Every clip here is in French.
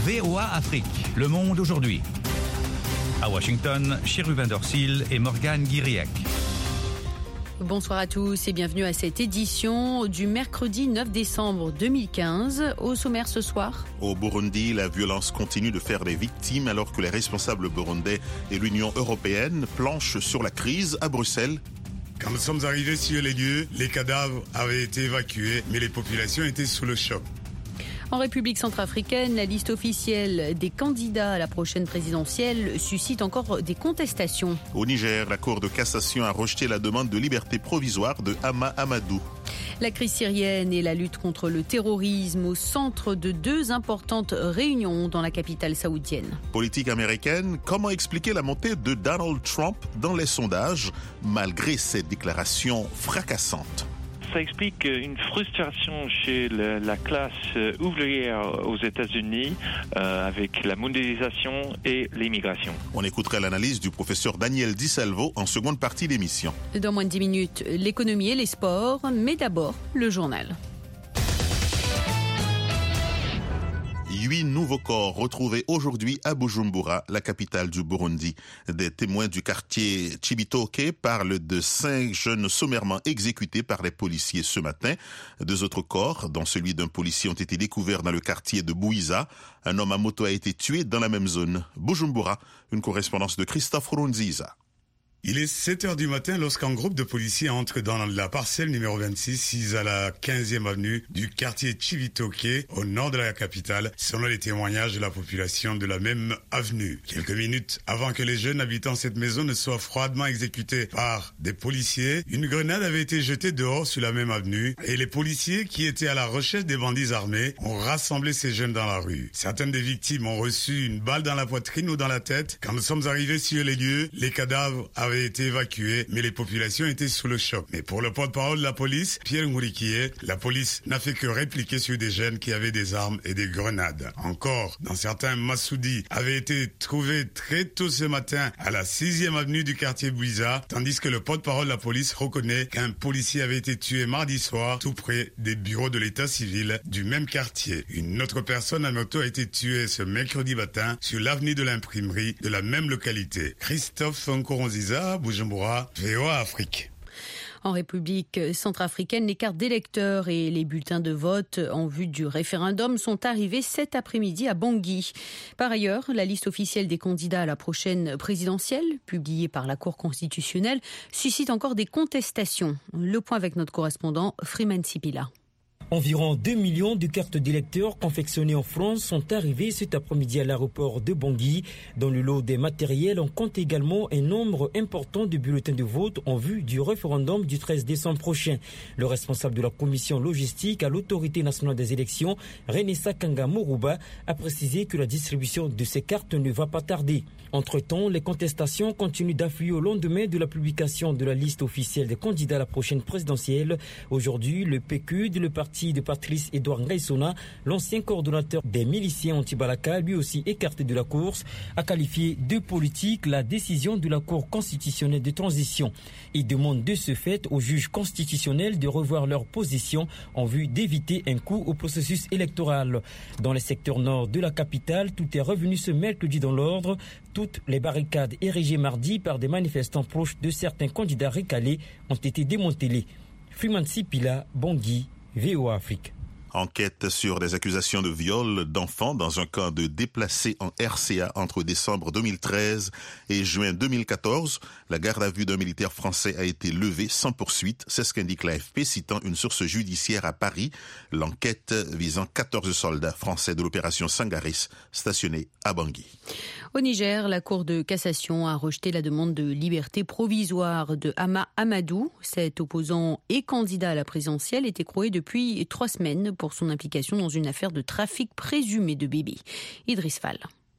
VOA Afrique, le monde aujourd'hui. À Washington, Chérubin Dorsil et Morgane Guiriec. Bonsoir à tous et bienvenue à cette édition du mercredi 9 décembre 2015. Au sommaire ce soir. Au Burundi, la violence continue de faire des victimes alors que les responsables burundais et l'Union européenne planchent sur la crise à Bruxelles. Quand nous sommes arrivés sur les lieux, les cadavres avaient été évacués, mais les populations étaient sous le choc. En République centrafricaine, la liste officielle des candidats à la prochaine présidentielle suscite encore des contestations. Au Niger, la Cour de cassation a rejeté la demande de liberté provisoire de Hama Amadou. La crise syrienne et la lutte contre le terrorisme au centre de deux importantes réunions dans la capitale saoudienne. Politique américaine, comment expliquer la montée de Donald Trump dans les sondages malgré ses déclarations fracassantes? Ça explique une frustration chez la classe ouvrière aux États-Unis avec la mondialisation et l'immigration. On écoutera l'analyse du professeur Daniel Di Salvo en seconde partie d'émission. Dans moins de 10 minutes, l'économie et les sports, mais d'abord le journal. 8 nouveaux corps retrouvés aujourd'hui à Bujumbura, la capitale du Burundi. Des témoins du quartier Chibitoke parlent de 5 jeunes sommairement exécutés par les policiers ce matin. 2 autres corps, dont celui d'un policier, ont été découverts dans le quartier de Bouiza. Un homme à moto a été tué dans la même zone. Bujumbura, une correspondance de Christophe Runziza. Il est 7h du matin lorsqu'un groupe de policiers entre dans la parcelle numéro 26 à la 15e avenue du quartier Chibitoke, au nord de la capitale, selon les témoignages de la population de la même avenue. Quelques minutes avant que les jeunes habitants cette maison ne soient froidement exécutés par des policiers, une grenade avait été jetée dehors sur la même avenue et les policiers qui étaient à la recherche des bandits armés ont rassemblé ces jeunes dans la rue. Certaines des victimes ont reçu une balle dans la poitrine ou dans la tête. Quand nous sommes arrivés sur les lieux, les cadavres avaient été évacués, mais les populations étaient sous le choc. Mais pour le porte-parole de la police, Pierre Ngourikié, la police n'a fait que répliquer sur des jeunes qui avaient des armes et des grenades. Encore, dans certains Massoudi avaient été trouvés très tôt ce matin à la 6e avenue du quartier Bouiza, tandis que le porte-parole de la police reconnaît qu'un policier avait été tué mardi soir tout près des bureaux de l'état civil du même quartier. Une autre personne à moto a été tuée ce mercredi matin sur l'avenue de l'imprimerie de la même localité. Christophe Nkoronziza, Bujumbura, VOA Afrique. En République centrafricaine, les cartes d'électeurs et les bulletins de vote en vue du référendum sont arrivés cet après-midi à Bangui. Par ailleurs, la liste officielle des candidats à la prochaine présidentielle, publiée par la Cour constitutionnelle, suscite encore des contestations. Le point avec notre correspondant Freeman Sipila. Environ 2 millions de cartes d'électeurs confectionnées en France sont arrivées cet après-midi à l'aéroport de Bangui. Dans le lot des matériels, on compte également un nombre important de bulletins de vote en vue du référendum du 13 décembre prochain. Le responsable de la commission logistique à l'autorité nationale des élections, Renessa Kanga Moruba, a précisé que la distribution de ces cartes ne va pas tarder. Entre-temps, les contestations continuent d'affluer au lendemain de la publication de la liste officielle des candidats à la prochaine présidentielle. Aujourd'hui, le PQ, le parti de Patrice Edouard Ngaïsona, l'ancien coordonnateur des miliciens anti-Balaka, lui aussi écarté de la course, a qualifié de politique la décision de la Cour constitutionnelle de transition. Il demande de ce fait aux juges constitutionnels de revoir leur position en vue d'éviter un coup au processus électoral. Dans les secteurs nord de la capitale, tout est revenu ce mercredi dans l'ordre. Toutes les barricades érigées mardi par des manifestants proches de certains candidats recalés ont été démantelées. Freeman Sipila, Bangui, VOA Afrique. Enquête sur des accusations de viol d'enfants dans un camp de déplacés en RCA entre décembre 2013 et juin 2014. La garde à vue d'un militaire français a été levée sans poursuite. C'est ce qu'indique l'AFP, citant une source judiciaire à Paris. L'enquête visant 14 soldats français de l'opération Sangaris stationnés à Bangui. Au Niger, la Cour de cassation a rejeté la demande de liberté provisoire de Hama Amadou. Cet opposant et candidat à la présidentielle est écroué depuis 3 semaines pour son implication dans une affaire de trafic présumé de bébés. Idriss Fall.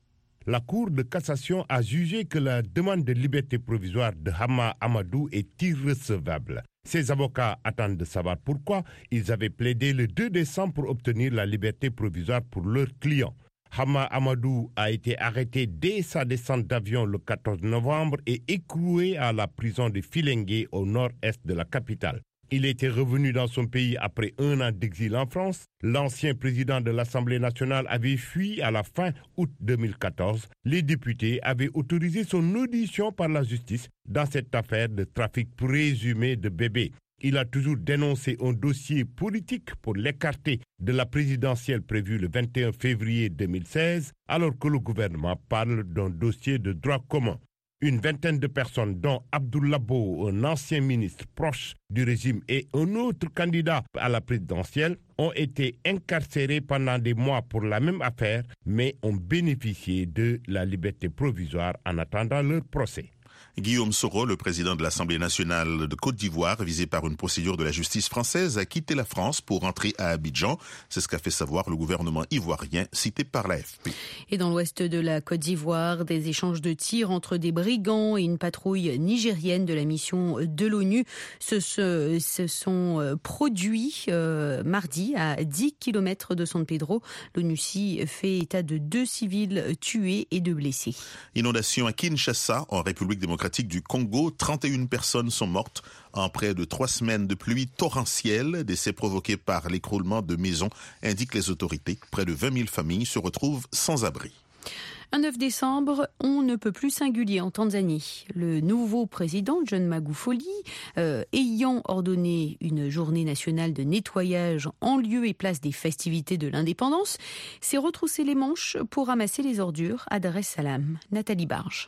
La Cour de cassation a jugé que la demande de liberté provisoire de Hama Amadou est irrecevable. Ses avocats attendent de savoir pourquoi ils avaient plaidé le 2 décembre pour obtenir la liberté provisoire pour leur client. Hama Amadou a été arrêté dès sa descente d'avion le 14 novembre et écroué à la prison de Filengue au nord-est de la capitale. Il était revenu dans son pays après 1 an d'exil en France. L'ancien président de l'Assemblée nationale avait fui à la fin août 2014. Les députés avaient autorisé son audition par la justice dans cette affaire de trafic présumé de bébés. Il a toujours dénoncé un dossier politique pour l'écarter de la présidentielle prévue le 21 février 2016, alors que le gouvernement parle d'un dossier de droit commun. Une vingtaine de personnes, dont Abdoulaye Bo, un ancien ministre proche du régime, et un autre candidat à la présidentielle, ont été incarcérés pendant des mois pour la même affaire, mais ont bénéficié de la liberté provisoire en attendant leur procès. Guillaume Soro, le président de l'Assemblée nationale de Côte d'Ivoire, visé par une procédure de la justice française, a quitté la France pour rentrer à Abidjan. C'est ce qu'a fait savoir le gouvernement ivoirien, cité par l'AFP. Et dans l'ouest de la Côte d'Ivoire, des échanges de tirs entre des brigands et une patrouille nigérienne de la mission de l'ONU se sont produits mardi à 10 km de San Pedro. L'ONUCI fait état de 2 civils tués et 2 blessés. Inondation à Kinshasa, en République démocratique du Congo. 31 personnes sont mortes en près de 3 semaines de pluie torrentielle. Décès provoqués par l'écroulement de maisons, indiquent les autorités. Près de 20 000 familles se retrouvent sans abri. Un 9 décembre, on ne peut plus singulier en Tanzanie. Le nouveau président, John Magufuli, ayant ordonné une journée nationale de nettoyage en lieu et place des festivités de l'indépendance, s'est retroussé les manches pour ramasser les ordures à Dar es Salaam. Nathalie Barge.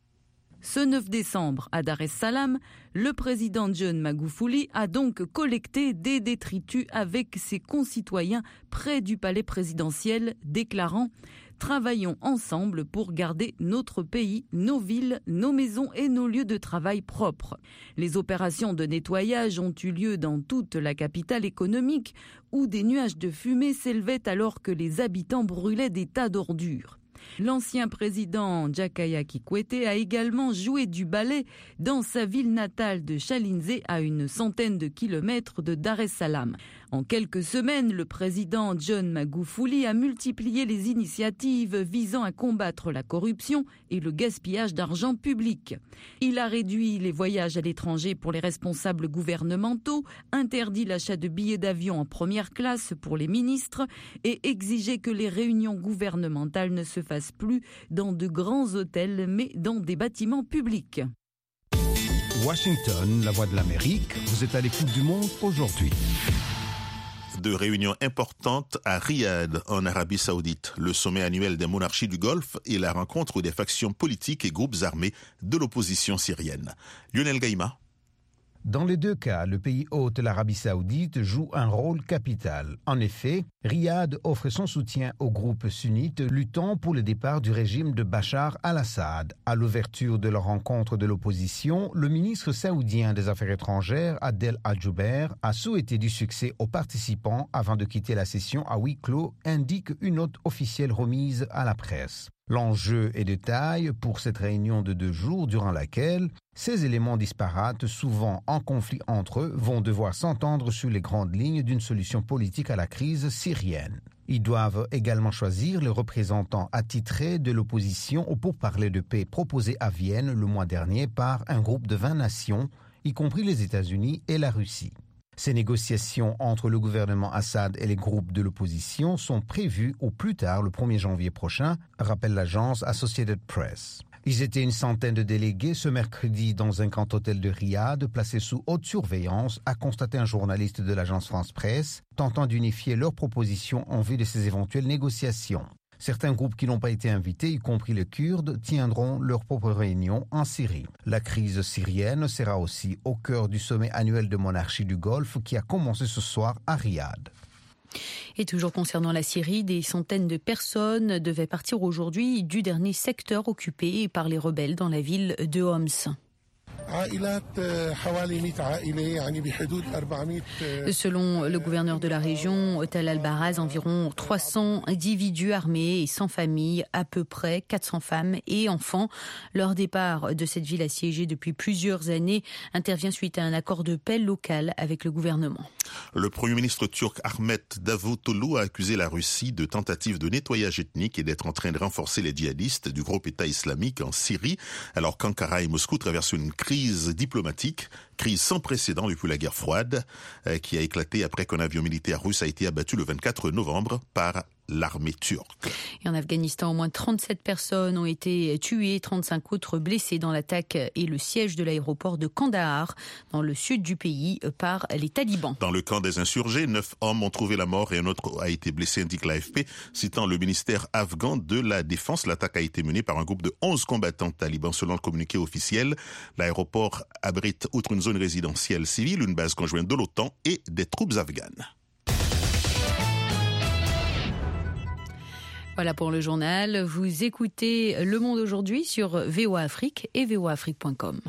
Ce 9 décembre, à Dar es Salaam, le président John Magufuli a donc collecté des détritus avec ses concitoyens près du palais présidentiel, déclarant « Travaillons ensemble pour garder notre pays, nos villes, nos maisons et nos lieux de travail propres ». Les opérations de nettoyage ont eu lieu dans toute la capitale économique où des nuages de fumée s'élevaient alors que les habitants brûlaient des tas d'ordures. L'ancien président Jakaya Kikwete a également joué du ballet dans sa ville natale de Chalinze, à une centaine de kilomètres de Dar es Salaam. En quelques semaines, le président John Magufuli a multiplié les initiatives visant à combattre la corruption et le gaspillage d'argent public. Il a réduit les voyages à l'étranger pour les responsables gouvernementaux, interdit l'achat de billets d'avion en première classe pour les ministres et exigé que les réunions gouvernementales ne se fassent plus dans de grands hôtels, mais dans des bâtiments publics. Washington, la voix de l'Amérique, vous êtes à l'écoute du monde aujourd'hui. De réunions importantes à Riyad, en Arabie Saoudite, le sommet annuel des monarchies du Golfe et la rencontre des factions politiques et groupes armés de l'opposition syrienne. Lionel Gaïma. Dans les deux cas, le pays hôte, l'Arabie Saoudite, joue un rôle capital. En effet, Riyad offre son soutien aux groupes sunnites luttant pour le départ du régime de Bachar al-Assad. À l'ouverture de la rencontre de l'opposition, le ministre saoudien des Affaires étrangères, Adel Al-Jubeir, a souhaité du succès aux participants avant de quitter la session à huis clos, indique une note officielle remise à la presse. L'enjeu est de taille pour cette réunion de 2 jours durant laquelle ces éléments disparates, souvent en conflit entre eux, vont devoir s'entendre sur les grandes lignes d'une solution politique à la crise syrienne. Ils doivent également choisir les représentants attitrés de l'opposition au pourparlers de paix proposé à Vienne le mois dernier par un groupe de 20 nations, y compris les États-Unis et la Russie. Ces négociations entre le gouvernement Assad et les groupes de l'opposition sont prévues au plus tard le 1er janvier prochain, rappelle l'agence Associated Press. Ils étaient une centaine de délégués ce mercredi dans un grand hôtel de Riyad, placé sous haute surveillance, a constaté un journaliste de l'agence France Presse, tentant d'unifier leurs propositions en vue de ces éventuelles négociations. Certains groupes qui n'ont pas été invités, y compris les Kurdes, tiendront leur propre réunion en Syrie. La crise syrienne sera aussi au cœur du sommet annuel de monarchie du Golfe qui a commencé ce soir à Riyad. Et toujours concernant la Syrie, des centaines de personnes devaient partir aujourd'hui du dernier secteur occupé par les rebelles dans la ville de Homs. Selon le gouverneur de la région, Tal al-Baraz, environ 300 individus armés et sans famille, à peu près 400 femmes et enfants. Leur départ de cette ville assiégée depuis plusieurs années intervient suite à un accord de paix local avec le gouvernement. Le Premier ministre turc Ahmet Davutoglu a accusé la Russie de tentative de nettoyage ethnique et d'être en train de renforcer les djihadistes du groupe État islamique en Syrie, alors qu'Ankara et Moscou traversent une crise crise diplomatique, crise sans précédent depuis la guerre froide, qui a éclaté après qu'un avion militaire russe a été abattu le 24 novembre par l'armée turque. Et en Afghanistan, au moins 37 personnes ont été tuées, 35 autres blessées dans l'attaque et le siège de l'aéroport de Kandahar, dans le sud du pays, par les talibans. Dans le camp des insurgés, 9 hommes ont trouvé la mort et un autre a été blessé, indique l'AFP. Citant le ministère afghan de la Défense, l'attaque a été menée par un groupe de 11 combattants talibans. Selon le communiqué officiel, l'aéroport abrite, outre une zone résidentielle civile, une base conjointe de l'OTAN et des troupes afghanes. Voilà pour le journal. Vous écoutez Le Monde aujourd'hui sur VOA Afrique et voaafrique.com.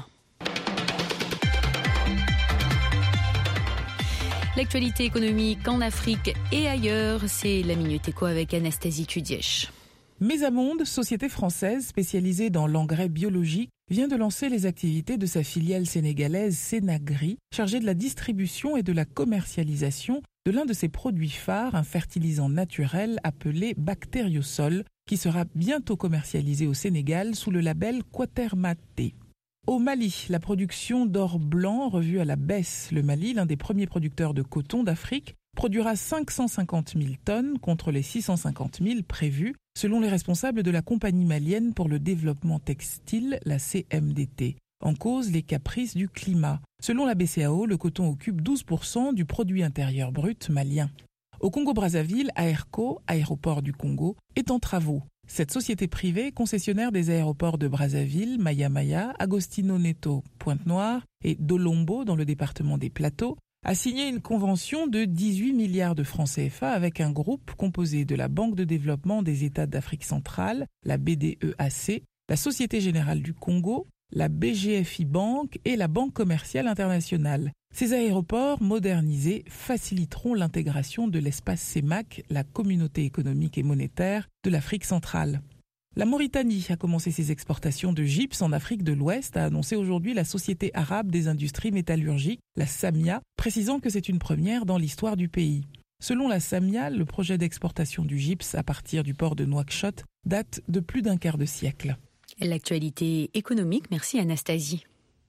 L'actualité économique en Afrique et ailleurs, c'est la Minute Éco avec Anastasie Tudièche. Mesamonde, société française spécialisée dans l'engrais biologique, vient de lancer les activités de sa filiale sénégalaise Sénagri, chargée de la distribution et de la commercialisation de l'un de ses produits phares, un fertilisant naturel appelé Bactériosol, qui sera bientôt commercialisé au Sénégal sous le label Quatermaté. Au Mali, la production d'or blanc revue à la baisse. Le Mali, l'un des premiers producteurs de coton d'Afrique, produira 550 000 tonnes contre les 650 000 prévus, selon les responsables de la Compagnie malienne pour le développement textile, la CMDT. En cause, les caprices du climat. Selon la BCAO, le coton occupe 12% du produit intérieur brut malien. Au Congo-Brazzaville, Aerco, aéroport du Congo, est en travaux. Cette société privée, concessionnaire des aéroports de Brazzaville, Maya-Maya, Agostino Neto, Pointe-Noire et Dolombo dans le département des Plateaux, a signé une convention de 18 milliards de francs CFA avec un groupe composé de la Banque de développement des États d'Afrique centrale, la BDEAC, la Société générale du Congo, la BGFI Bank et la Banque commerciale internationale. Ces aéroports modernisés faciliteront l'intégration de l'espace CEMAC, la communauté économique et monétaire de l'Afrique centrale. La Mauritanie a commencé ses exportations de gypse en Afrique de l'Ouest, a annoncé aujourd'hui la Société arabe des industries métallurgiques, la SAMIA, précisant que c'est une première dans l'histoire du pays. Selon la SAMIA, le projet d'exportation du gypse à partir du port de Nouakchott date de plus d'un quart de siècle. L'actualité économique, merci Anastasie.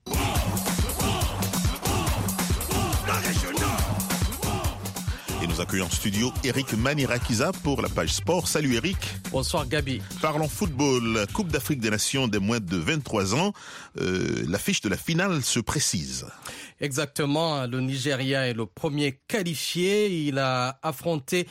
Et nous accueillons en studio Eric Manirakiza pour la page sport. Salut Eric. Bonsoir Gabi. Parlons football. Coupe d'Afrique des Nations des moins de 23 ans. L'affiche de la finale se précise. Exactement. Le Nigeria est le premier qualifié. Il a affronté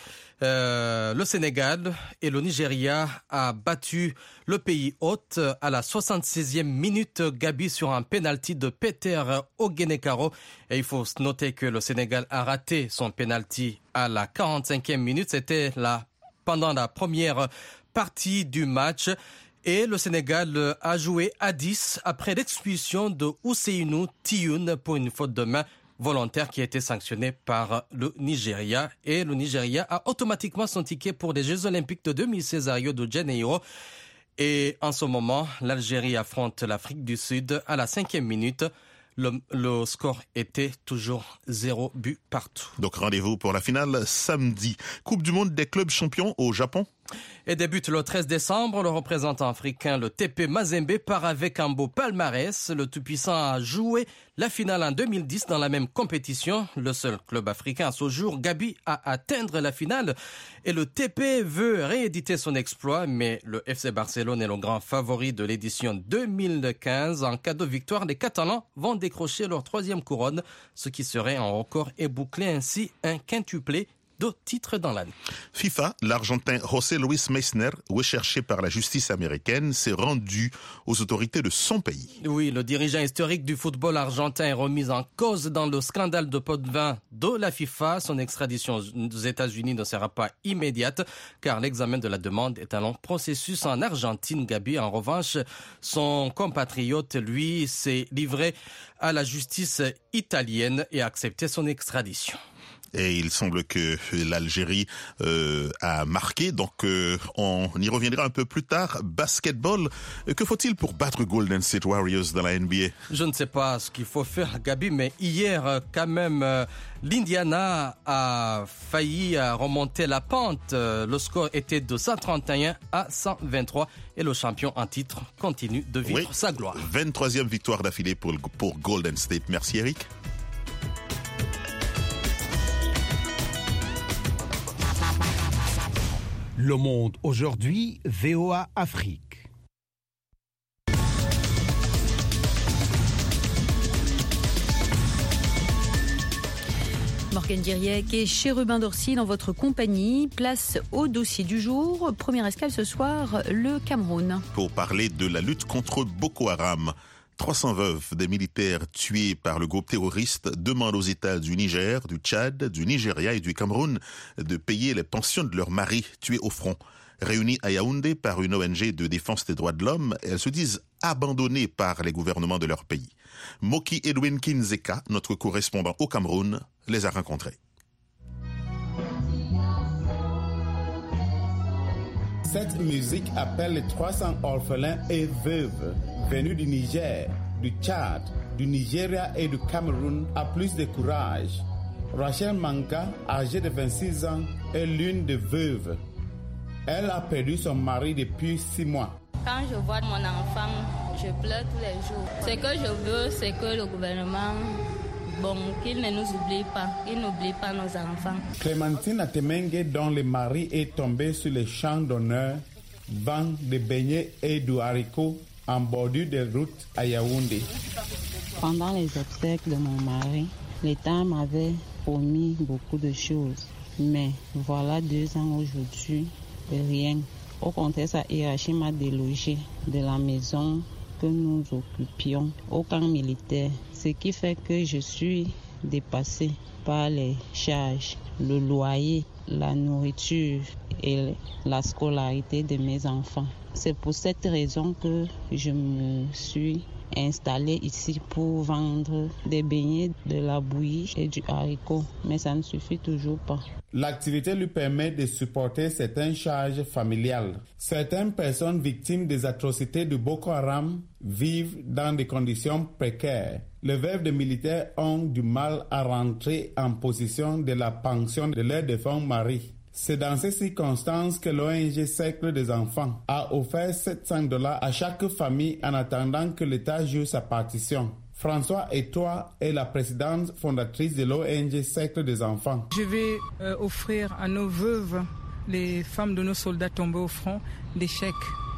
le Sénégal et le Nigeria a battu le pays hôte à la 66e minute, Gabi, sur un penalty de Peter Ogenekaro. Et il faut noter que le Sénégal a raté son penalty à la 45e minute. C'était pendant la première partie du match. Et le Sénégal a joué à 10 après l'expulsion de Ousseynou Tioune pour une faute de main volontaire qui a été sanctionnée par le Nigeria. Et le Nigeria a automatiquement son ticket pour les Jeux Olympiques de 2016 à Rio de Janeiro. Et en ce moment, l'Algérie affronte l'Afrique du Sud à la 5e minute. Le score était toujours 0 but partout. Donc rendez-vous pour la finale samedi. Coupe du monde des clubs champions au Japon. Et débute le 13 décembre. Le représentant africain, le TP Mazembe, part avec un beau palmarès. Le tout-puissant a joué la finale en 2010 dans la même compétition. Le seul club africain à ce jour, Gabi, à atteindre la finale. Et le TP veut rééditer son exploit, mais le FC Barcelone est le grand favori de l'édition 2015. En cas de victoire, les Catalans vont décrocher leur 3e couronne, ce qui serait un record et boucler ainsi un quintuplé de titres dans l'année. FIFA, l'Argentin José Luis Meissner, recherché par la justice américaine, s'est rendu aux autorités de son pays. Oui, le dirigeant historique du football argentin est remis en cause dans le scandale de pot de vin de la FIFA. Son extradition aux États-Unis ne sera pas immédiate car l'examen de la demande est un long processus en Argentine. Gabi, en revanche, son compatriote, lui, s'est livré à la justice italienne et a accepté son extradition. Et il semble que l'Algérie a marqué, donc on y reviendra un peu plus tard. Basketball, que faut-il pour battre Golden State Warriors dans la NBA? Je ne sais pas ce qu'il faut faire, Gabi, mais hier, quand même, l'Indiana a failli remonter la pente. Le score était de 131 à 123 et le champion en titre continue de vivre sa gloire. 23e victoire d'affilée pour Golden State. Merci Eric. Le Monde aujourd'hui, VOA Afrique. Morgane Guiriec et Chérubin Dorsil en votre compagnie. Place au dossier du jour. Première escale ce soir, le Cameroun. Pour parler de la lutte contre Boko Haram. 300 veuves des militaires tués par le groupe terroriste demandent aux États du Niger, du Tchad, du Nigeria et du Cameroun de payer les pensions de leurs maris tués au front. Réunies à Yaoundé par une ONG de défense des droits de l'homme, elles se disent abandonnées par les gouvernements de leur pays. Moki Edwin Kinzeka, notre correspondant au Cameroun, les a rencontrés. Cette musique appelle les 300 orphelins et veuves venus du Niger, du Tchad, du Nigeria et du Cameroun à plus de courage. Rachel Manka, âgée de 26 ans, est l'une des veuves. Elle a perdu son mari depuis 6 mois. Quand je vois mon enfant, je pleure tous les jours. Ce que je veux, c'est que le gouvernement, qu'il ne nous oublie pas, qu'il n'oublie pas nos enfants. Clémentine Atemengue, dont le mari est tombé sur les champs d'honneur, vend des beignets et du haricot en bordure de route à Yaoundé. Pendant les obsèques de mon mari, l'État m'avait promis beaucoup de choses. Mais voilà 2 ans aujourd'hui, rien. Au contraire, sa hiérarchie m'a délogé de la maison que nous occupions au camp militaire. Ce qui fait que je suis dépassée par les charges, le loyer, la nourriture et la scolarité de mes enfants. C'est pour cette raison que je me suis installée ici pour vendre des beignets, de la bouillie et du haricot. Mais ça ne suffit toujours pas. L'activité lui permet de supporter certaines charges familiales. Certaines personnes victimes des atrocités de Boko Haram vivent dans des conditions précaires. Les veuves de militaires ont du mal à rentrer en possession de la pension de leur défunt mari. C'est dans ces circonstances que l'ONG Cercle des enfants a offert $700 à chaque famille en attendant que l'État joue sa partition. François Etoile est la présidente fondatrice de l'ONG Cercle des enfants. Je vais offrir à nos veuves, les femmes de nos soldats tombés au front, des chèques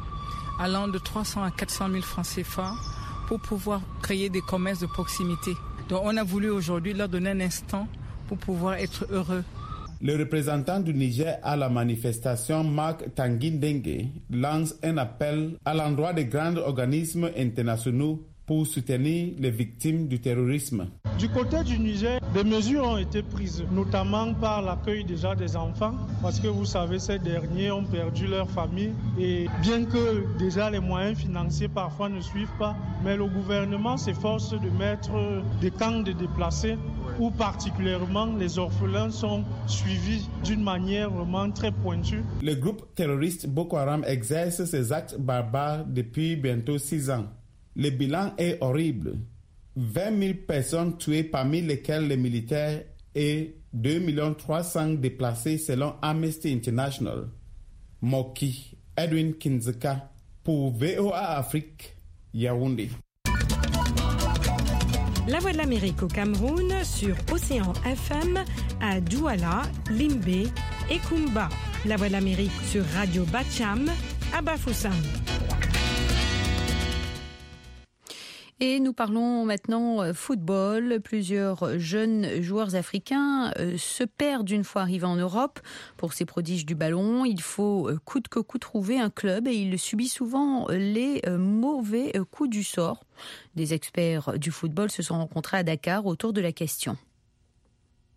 allant de 300 à 400 000 francs CFA pour pouvoir créer des commerces de proximité. Donc on a voulu aujourd'hui leur donner un instant pour pouvoir être heureux. Le représentant du Niger à la manifestation, Marc Tanguy-Dengue, lance un appel à l'endroit des grands organismes internationaux pour soutenir les victimes du terrorisme. Du côté du Niger, des mesures ont été prises, notamment par l'accueil déjà des enfants, parce que vous savez, ces derniers ont perdu leur famille et bien que déjà les moyens financiers parfois ne suivent pas, mais le gouvernement s'efforce de mettre des camps de déplacés où particulièrement les orphelins sont suivis d'une manière vraiment très pointue. Le groupe terroriste Boko Haram exerce ses actes barbares depuis bientôt 6 ans. Le bilan est horrible. 20 000 personnes tuées, parmi lesquelles les militaires, et 2 300 000 déplacés selon Amnesty International. Moki Edwin Kinzeka pour VOA Afrique, Yaoundé. La Voix de l'Amérique au Cameroun sur Océan FM à Douala, Limbé et Kumba. La Voix de l'Amérique sur Radio Bacham à Bafoussam. Et nous parlons maintenant football. Plusieurs jeunes joueurs africains se perdent une fois arrivés en Europe. Pour ces prodiges du ballon, il faut coûte que coûte trouver un club et il subit souvent les mauvais coups du sort. Des experts du football se sont rencontrés à Dakar autour de la question.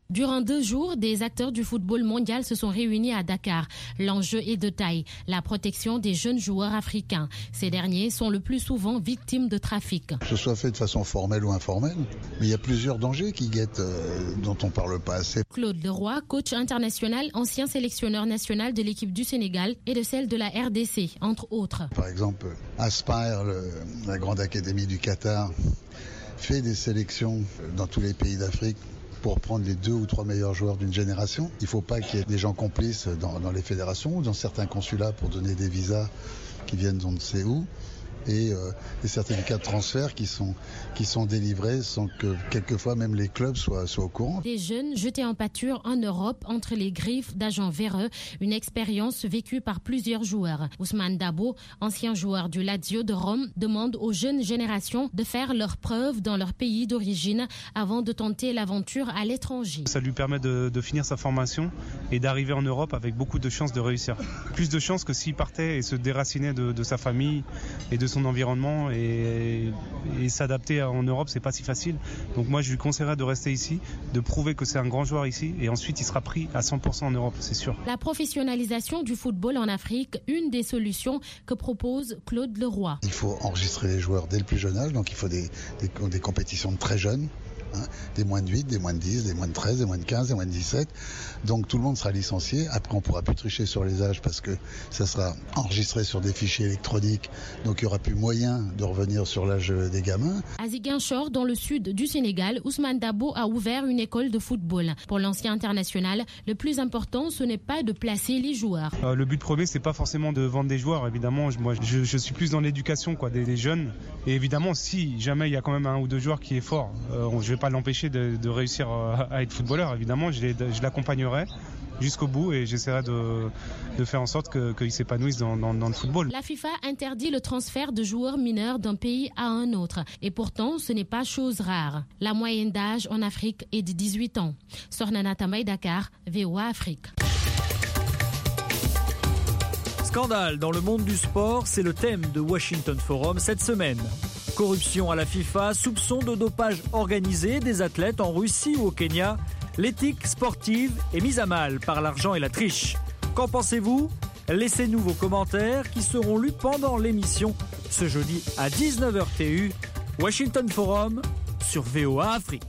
Durant 2 jours, des acteurs du football mondial se sont réunis à Dakar. L'enjeu est de taille, la protection des jeunes joueurs africains. Ces derniers sont le plus souvent victimes de trafic. Que ce soit fait de façon formelle ou informelle, mais il y a plusieurs dangers qui guettent, dont on ne parle pas assez. Claude Leroy, coach international, ancien sélectionneur national de l'équipe du Sénégal et de celle de la RDC, entre autres. Par exemple, Aspire, la grande académie du Qatar, fait des sélections dans tous les pays d'Afrique pour prendre les 2 ou 3 meilleurs joueurs d'une génération. Il ne faut pas qu'il y ait des gens complices dans les fédérations ou dans certains consulats pour donner des visas qui viennent d'on ne sait où. Et des certificats de transfert qui sont délivrés sans que quelquefois même les clubs soient au courant. Des jeunes jetés en pâture en Europe entre les griffes d'agents véreux, une expérience vécue par plusieurs joueurs. Ousmane Dabo, ancien joueur du Lazio de Rome, demande aux jeunes générations de faire leurs preuves dans leur pays d'origine avant de tenter l'aventure à l'étranger. Ça lui permet de finir sa formation et d'arriver en Europe avec beaucoup de chances de réussir. Plus de chances que s'il partait et se déracinait de sa famille et de son environnement et s'adapter en Europe, c'est pas si facile. Donc moi je lui conseillerais de rester ici, de prouver que c'est un grand joueur ici et ensuite il sera pris à 100% en Europe, c'est sûr. La professionnalisation du football en Afrique, une des solutions que propose Claude Leroy. Il faut enregistrer les joueurs dès le plus jeune âge, donc il faut des compétitions de très jeunes. Des moins de 8, des moins de 10, des moins de 13, des moins de 15, des moins de 17. Donc tout le monde sera licencié. Après, on ne pourra plus tricher sur les âges parce que ça sera enregistré sur des fichiers électroniques. Donc il n'y aura plus moyen de revenir sur l'âge des gamins. À Ziguinchor, dans le sud du Sénégal, Ousmane Dabo a ouvert une école de football. Pour l'ancien international, le plus important, ce n'est pas de placer les joueurs. Le but premier, c'est pas forcément de vendre des joueurs. Évidemment, moi, je suis plus dans l'éducation des jeunes. Et évidemment, si jamais il y a quand même 1 ou 2 joueurs qui est fort, je vais pas l'empêcher de réussir à être footballeur. Évidemment, je l'accompagnerai jusqu'au bout et j'essaierai de faire en sorte qu'il s'épanouisse dans le football. La FIFA interdit le transfert de joueurs mineurs d'un pays à un autre. Et pourtant, ce n'est pas chose rare. La moyenne d'âge en Afrique est de 18 ans. Sornana Tamay, Dakar, VOA Afrique. Scandale dans le monde du sport, c'est le thème de Washington Forum cette semaine. Corruption à la FIFA, soupçon de dopage organisé des athlètes en Russie ou au Kenya. L'éthique sportive est mise à mal par l'argent et la triche. Qu'en pensez-vous ? Laissez-nous vos commentaires qui seront lus pendant l'émission ce jeudi à 19h TU. Washington Forum sur VOA Afrique.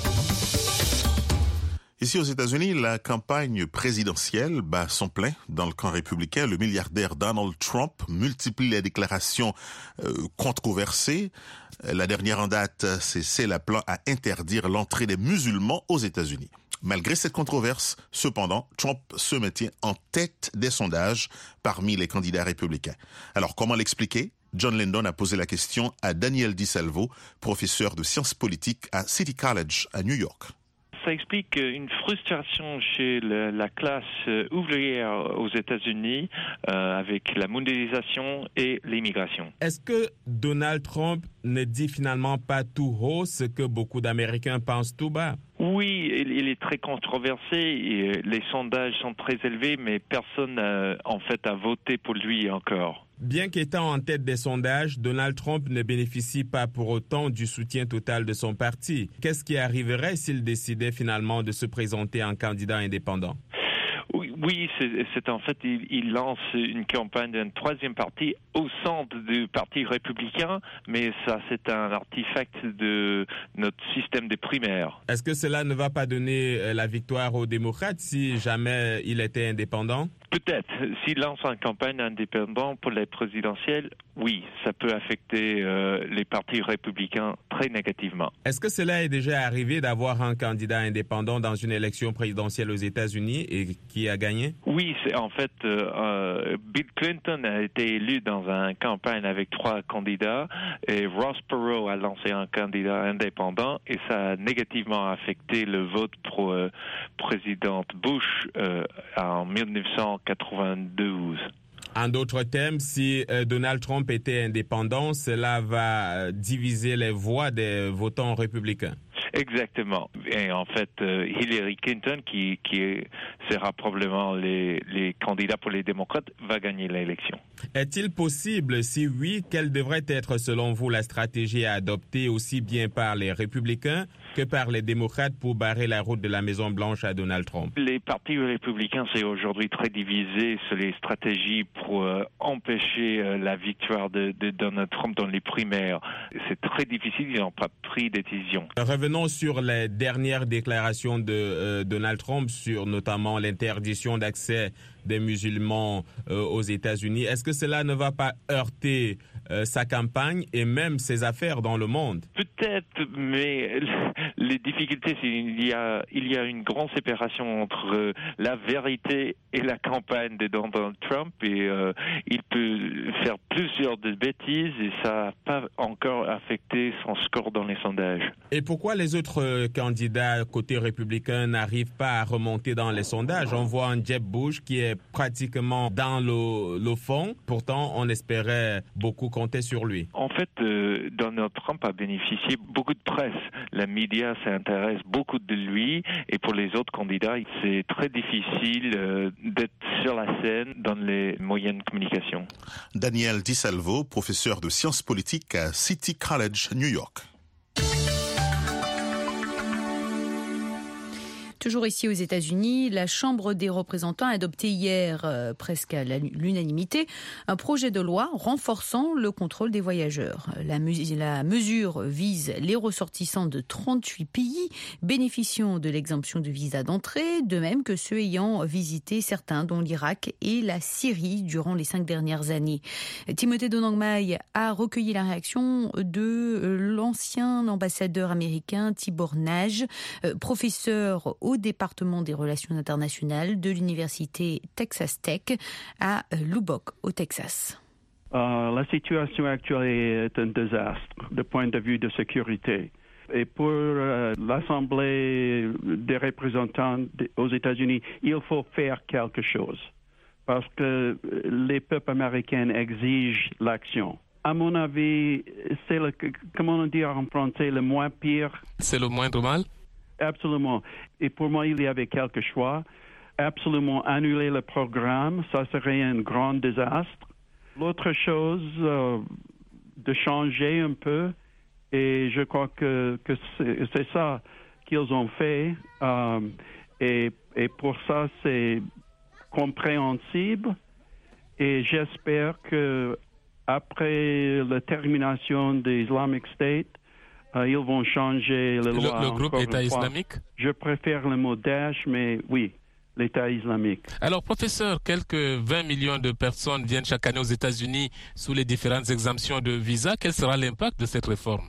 Ici aux États-Unis, la campagne présidentielle bat son plein dans le camp républicain. Le milliardaire Donald Trump multiplie les déclarations controversées. La dernière en date, c'est l'appelant à interdire l'entrée des musulmans aux États-Unis. Malgré cette controverse, cependant, Trump se maintient en tête des sondages parmi les candidats républicains. Alors, comment l'expliquer ? John Lendon a posé la question à Daniel DiSalvo, professeur de sciences politiques à City College à New York. Ça explique une frustration chez la classe ouvrière aux États-Unis avec la mondialisation et l'immigration. Est-ce que Donald Trump ne dit finalement pas tout haut ce que beaucoup d'Américains pensent tout bas? Oui, il est très controversé. Et les sondages sont très élevés, mais personne en fait a voté pour lui encore. Bien qu'étant en tête des sondages, Donald Trump ne bénéficie pas pour autant du soutien total de son parti. Qu'est-ce qui arriverait s'il décidait finalement de se présenter en candidat indépendant? Oui, c'est en fait, il lance une campagne d'un 3e parti au centre du Parti républicain, mais ça, c'est un artefact de notre système des primaires. Est-ce que cela ne va pas donner la victoire aux démocrates si jamais il était indépendant? Peut-être. S'il lance une campagne indépendante pour les présidentielles, oui, ça peut affecter les partis républicains très négativement. Est-ce que cela est déjà arrivé d'avoir un candidat indépendant dans une élection présidentielle aux États-Unis et qui a gagné? Oui, en fait, Bill Clinton a été élu dans une campagne avec 3 candidats et Ross Perot a lancé un candidat indépendant et ça a négativement affecté le vote pour présidente Bush en 1992. En d'autres termes, si Donald Trump était indépendant, cela va diviser les voix des votants républicains. Exactement. Et en fait, Hillary Clinton, qui sera probablement les candidats pour les démocrates, va gagner l'élection. Est-il possible, si oui, quelle devrait être selon vous la stratégie à adopter aussi bien par les républicains que par les démocrates pour barrer la route de la Maison-Blanche à Donald Trump? Les partis républicains, c'est aujourd'hui très divisé sur les stratégies pour empêcher la victoire de Donald Trump dans les primaires. C'est très difficile, ils n'ont pas pris de décision. Revenons sur les dernières déclarations de Donald Trump sur notamment l'interdiction d'accès des musulmans aux États-Unis. Est-ce que cela ne va pas heurter sa campagne et même ses affaires dans le monde? Peut-être, mais les difficultés, c'est qu'il y a une grande séparation entre la vérité et la campagne de Donald Trump et il peut faire plusieurs de bêtises et ça n'a pas encore affecté son score dans les sondages. Et pourquoi les autres candidats côté républicain n'arrivent pas à remonter dans les sondages? On voit un Jeb Bush qui est pratiquement dans le fond. Pourtant, on espérait beaucoup compter sur lui. En fait, Donald Trump a bénéficié beaucoup de presse. Les médias s'intéressent beaucoup de lui et pour les autres candidats, c'est très difficile d'être sur la scène dans les moyens de communication. Daniel Di Salvo, professeur de sciences politiques à City College, New York. Toujours ici aux États-Unis, la Chambre des représentants a adopté hier, presque à l'unanimité, un projet de loi renforçant le contrôle des voyageurs. La mesure vise les ressortissants de 38 pays bénéficiant de l'exemption de visa d'entrée, de même que ceux ayant visité certains, dont l'Irak et la Syrie, durant les 5 dernières années. Timothée Donangmai a recueilli la réaction de l'ancien ambassadeur américain Tibor Nagy, professeur au département des relations internationales de l'université Texas Tech à Lubbock, au Texas. La situation actuelle est un désastre du point de vue de sécurité. Et pour l'Assemblée des représentants aux États-Unis, il faut faire quelque chose parce que les peuples américains exigent l'action. À mon avis, c'est comment on dit en français, le moins pire. C'est le moindre mal? Absolument. Et pour moi, il y avait quelques choix. Absolument annuler le programme, ça serait un grand désastre. L'autre chose, de changer un peu, et je crois que c'est ça qu'ils ont fait. Et pour ça, c'est compréhensible. Et j'espère que après la termination de Islamic State, ils vont changer la loi. Le groupe État islamique? Je préfère le mot Daesh, mais oui, l'État islamique. Alors, professeur, quelques 20 millions de personnes viennent chaque année aux États-Unis sous les différentes exemptions de visa. Quel sera l'impact de cette réforme?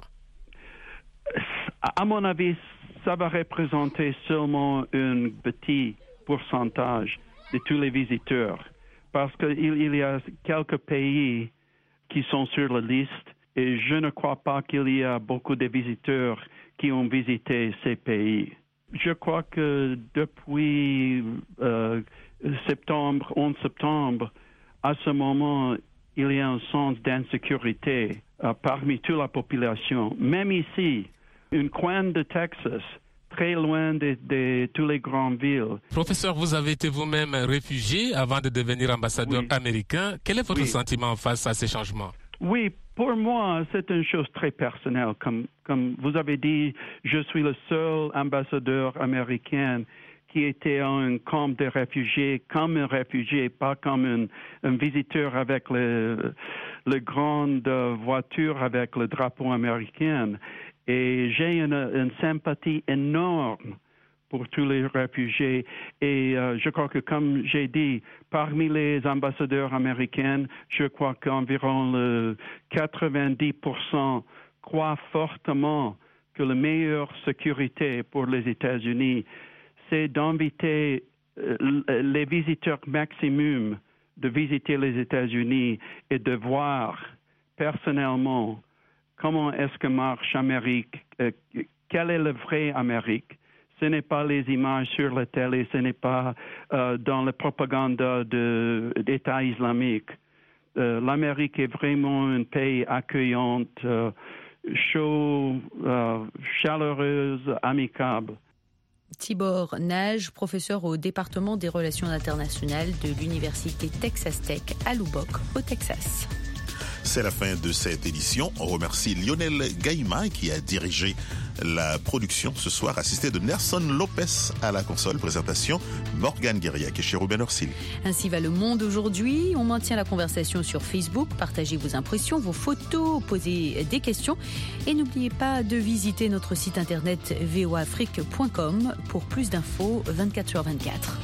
À mon avis, ça va représenter seulement un petit pourcentage de tous les visiteurs. Parce qu'il y a quelques pays qui sont sur la liste. Et je ne crois pas qu'il y a beaucoup de visiteurs qui ont visité ces pays. Je crois que depuis 11 septembre, à ce moment, il y a un sens d'insécurité parmi toute la population. Même ici, un coin de Texas, très loin de toutes les grandes villes. Professeur, vous avez été vous-même réfugié avant de devenir ambassadeur américain. Quel est votre sentiment face à ces changements? Oui, pour moi, c'est une chose très personnelle. Comme vous avez dit, je suis le seul ambassadeur américain qui était en un camp de réfugiés, comme un réfugié, pas comme un visiteur avec le grande voiture avec le drapeau américain. Et j'ai une sympathie énorme pour tous les réfugiés. Et je crois que, comme j'ai dit, parmi les ambassadeurs américains, je crois qu'environ 90% croient fortement que la meilleure sécurité pour les États-Unis, c'est d'inviter les visiteurs maximum de visiter les États-Unis et de voir personnellement comment est-ce que marche l'Amérique, quelle est la vraie Amérique. Ce n'est pas les images sur la télé, ce n'est pas dans la propagande de l'État islamique. L'Amérique est vraiment un pays accueillant. chaud, chaleureuse, amicable. Tibor Nage, professeur au département des relations internationales de l'université Texas Tech à Lubbock, au Texas. C'est la fin de cette édition. On remercie Lionel Gaïma qui a dirigé la production ce soir, assisté de Nelson Lopez à la console. Présentation Morgane Guériac et Chérubin Orsil. Ainsi va le monde aujourd'hui. On maintient la conversation sur Facebook. Partagez vos impressions, vos photos, posez des questions. Et n'oubliez pas de visiter notre site internet voafrique.com pour plus d'infos 24h24.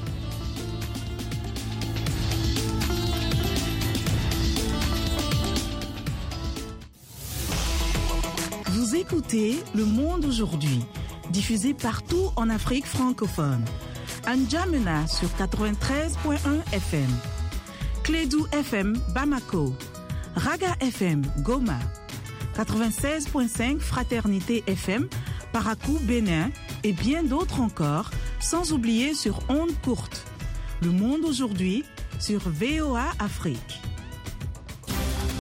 Vous écoutez Le Monde aujourd'hui, diffusé partout en Afrique francophone. À N'Djamena sur 93.1 FM, Clédou FM Bamako, Raga FM Goma, 96.5 Fraternité FM Parakou Bénin et bien d'autres encore, sans oublier sur ondes courtes. Le Monde aujourd'hui sur VOA Afrique.